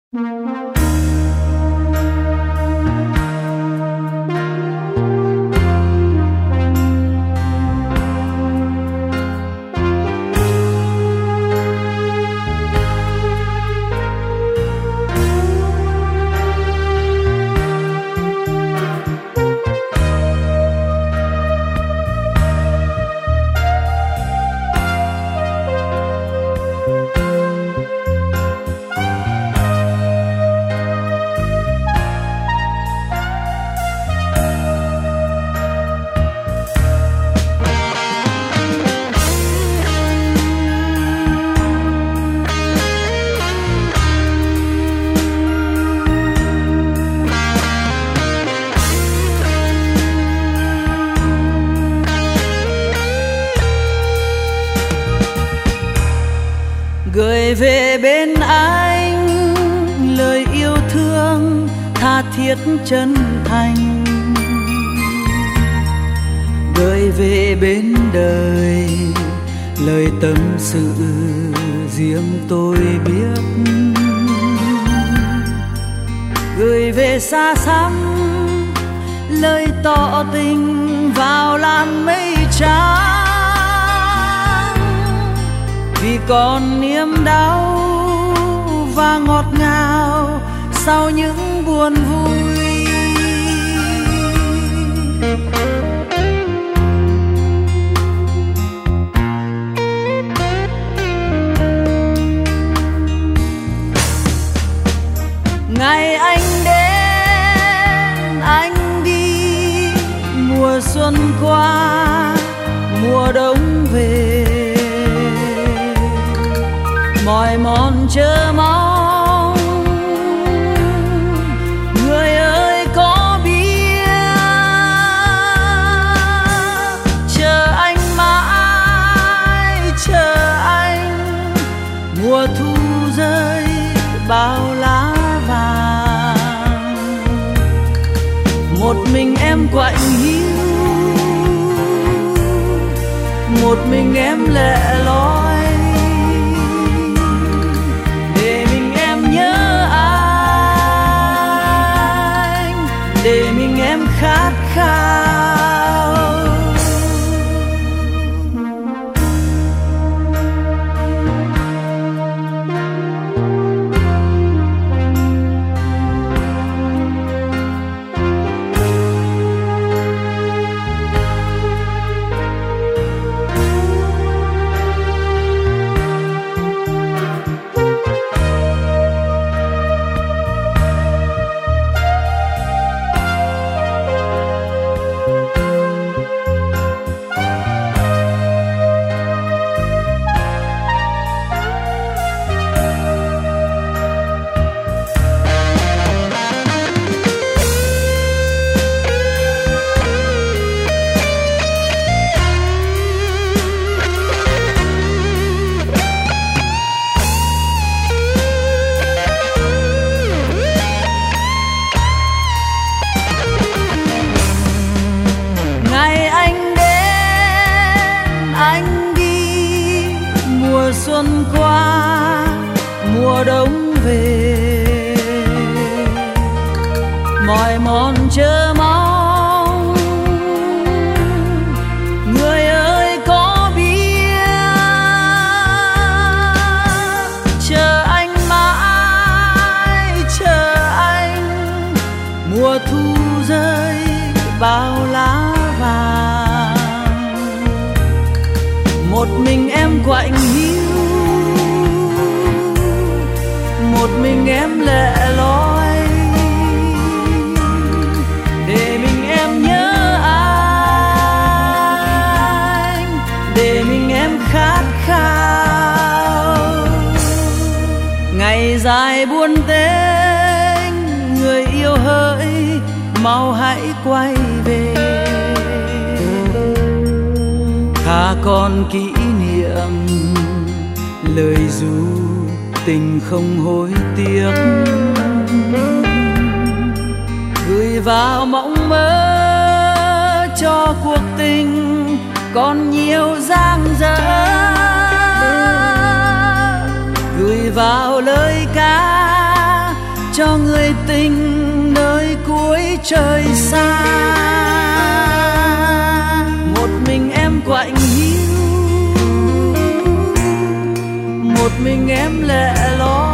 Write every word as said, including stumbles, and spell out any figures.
Gửi về bên anh lời yêu thương tha thiết chân thành, gửi về bên đời lời tâm sự riêng tôi biết, gửi về xa xăm lời tỏ tình vào làn mây trắng. Vì còn niềm đau và ngọt ngào sau những buồn vui. Ngày anh đến anh đi, mùa xuân qua mùa đông về, mỏi mòn chờ mong người ơi có biết, chờ anh mãi chờ anh, mùa thu rơi bao lá vàng, một mình em quạnh hiu, một mình em lẻ loi. Để mình em khát khao. Xuân qua mùa đông về, mỏi mòn chờ mong người ơi có biết, chờ anh mãi chờ anh, mùa thu rơi bao lá vàng, một mình em quạnh hiu, một mình em lẻ loi. Để mình em nhớ anh, để mình em khát khao. Ngày dài buồn tênh, người yêu hỡi mau hãy quay về, thà còn kỷ niệm lời ru tình không hối tiếc, gửi vào mộng mơ cho cuộc tình còn nhiều dang dở, gửi vào lời ca cho người tình nơi cuối trời xa. Một mình em quạnh hiu, một mình em lẻ loi,